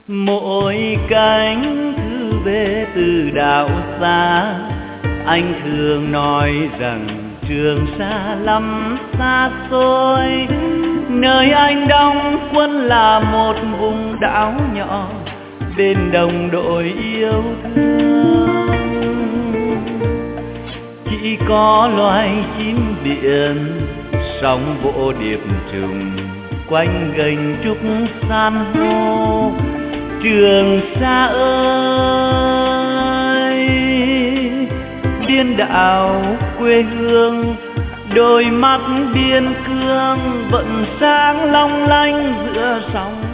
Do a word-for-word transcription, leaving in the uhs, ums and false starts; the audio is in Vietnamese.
Mỗi cánh thư về từ đảo xa, anh thường nói rằng Trường Sa lắm xa xôi. Nơi anh đóng quân là một vùng đảo nhỏ bên đồng đội yêu thương. Chỉ có loài chim biển sóng vỗ điệp trùng quanh gành trúc san hô. Trường Sa ơi, biên đảo quê hương, đôi mắt biên cương vẫn sáng long lanh giữa sóng